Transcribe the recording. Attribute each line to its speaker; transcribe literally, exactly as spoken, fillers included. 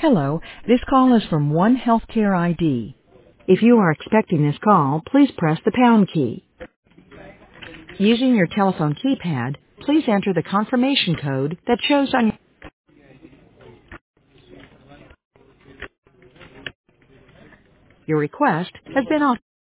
Speaker 1: Hello, this call is from One Healthcare I D. If you are expecting this call, please press the pound key. Using your telephone keypad, please enter the confirmation code that shows on your request has been authorized.